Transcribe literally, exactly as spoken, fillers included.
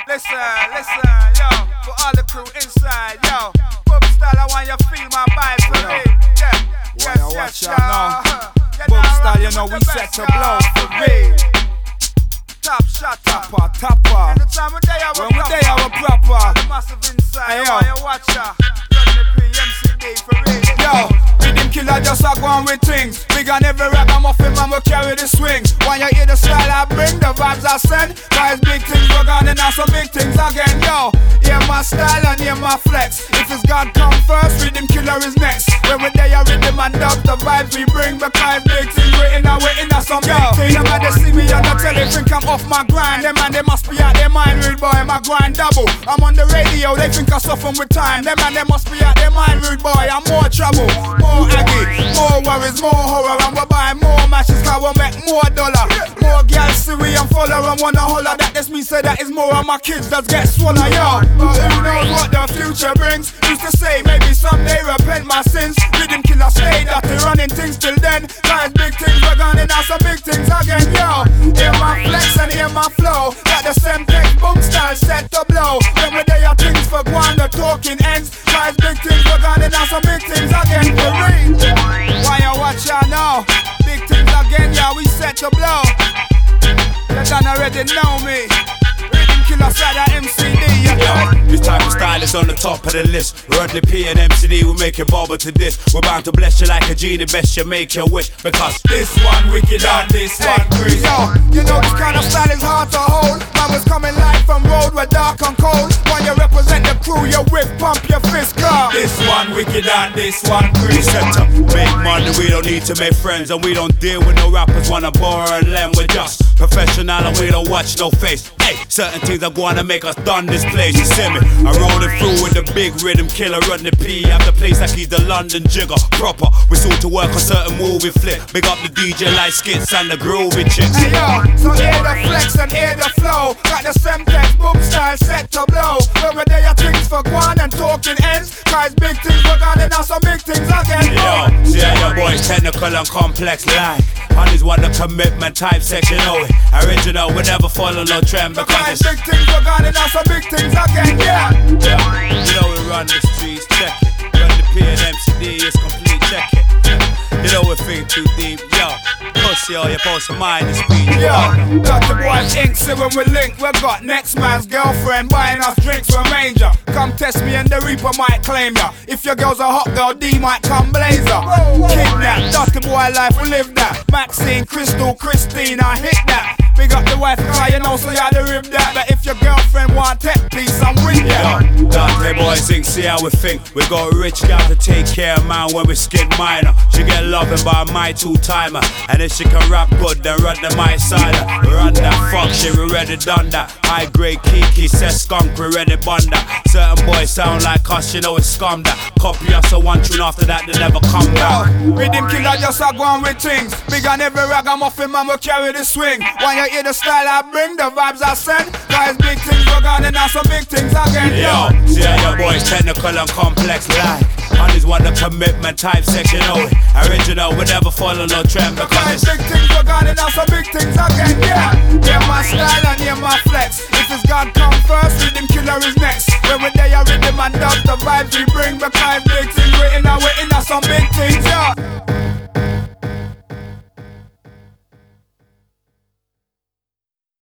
Listen, listen, yo, for all the crew inside, yo. Boom style, I want you to feel my vibes for me. Yeah, yes, yes, yo. Boom style, you know we set to blow for me. Top shot, topper, topper. Anytime we day, I will proper. When we day, I will proper. The massive inside, I want you to watch ya. Run the P M C D for me. Yo, rhythm killer just a go on with things. Big on every ragamuffin man will carry the swing. When you hear the style I bring, the vibes I send. Guys, big things we're gonna now some big things again. Yo, hear my style and hear my flex. If it's God come first, rhythm killer is next. When we day, I rhythm and dub the vibes we bring. Because big things waiting and waiting at some big things. Them man they see me on the telly, think I'm off my grind. Them man they must be out their mind, rude boy, my grind double. I'm on the radio, they think I suffer with time. Them man they must be out their mind, rude boy, I'm more trouble. More aggy, more worries, more horror. And we buy more matches, cause we make more dollar. More girls see we and follow and wanna holler. That this me say that is more of my kids that get swallowed, yo. But who knows what the future brings? Used to say maybe someday repent my sins. Rhythm killer stay that they running things till then. Guys, big things, we're gonna now some big things again, yo. Hear my flex and hear my flow. Got the same text, boom style set to blow. When we day are things for one, the talking ends. Guys, big things, we're gonna now some big things again for real. Why you watch ya now? Big things again, yeah, we set to blow. You done already know me. Rhythm killer side of M C D, you know. This type of style is on the top of the list. Rodney P and M C D will make you bubble to this. We're bound to bless you like a G, the best you make your wish. Because this one wicked and this one crazy. Yo, you know this kind of style is hard to hold. Man was coming live from road where dark and cold. When you represent the crew, you whip, pump your fist, car. This one wicked and this one crazy. We set to make money, we don't need to make friends. And we don't deal with no rappers, wanna borrow and lend. We're just professional and we don't watch no face. Hey, certain things are gonna make us done this place, you see me? I roll it through with the big rhythm killer, Rodney P. Have the place like he's the London jigger, proper. We suit to work on certain movie flick. Big up the D J like skits and the groovy chicks. Hey yo, so hear the flex and hear the flow. Got the same text, boom style set to blow. When we day are things for one and talking ends. Guys, big things, we're gonna now some big things again. Yo, see how your boys technical and complex like. Honeys want the commitment type section, oh it. Original, we never follow no trend because guys, big things, we're gonna now some big things again, yeah. Yeah, you know we run the streets, check it. Run the P and M C D, it's complete, check it. You know we think too deep, yo. Pussy, yo, you're supposed to mind the speech. Yo, got the boy ink, so when we link, we got next man's girlfriend buying us drinks from Ranger. Come test me and the Reaper might claim ya. If your girl's a hot girl, D might come blazer. Kidnap, that's the boy life, we live that. Maxine, Crystal, Christine, I hit that. Big up the wife, cause you know, so you had to rip that. But if your girlfriend want tech, please, I'm with ya. Yo, Dante boys think, see how we think. We got a rich gal to take care of man when we skid minor. She get loving by my two-timer. And if she can rap good, then run the my side. Run that fuck shit, we ready done that. High grade Kiki, says skunk, we ready bun that. Certain boys sound like us, you know it's scum that. Copy us a one tune after that, they never come back. Rhythm killer just a go on with things. Big on every ragamuffin man will carry the swing. When you hear the style I bring, the vibes I send. Guys, big things, we're gonna now some big things again. Yo, see how your boys technical and complex like. Honeys want the commitment type section, oh it. Original, we never follow no trend because guys, big things, we're gonna now some big things again, yeah. Hear my style and hear my flex. If it's God come first, rhythm killer is next. When we day are rhythm and dub the vibes we bring. Because big things, waiting and waiting at some big things, yeah.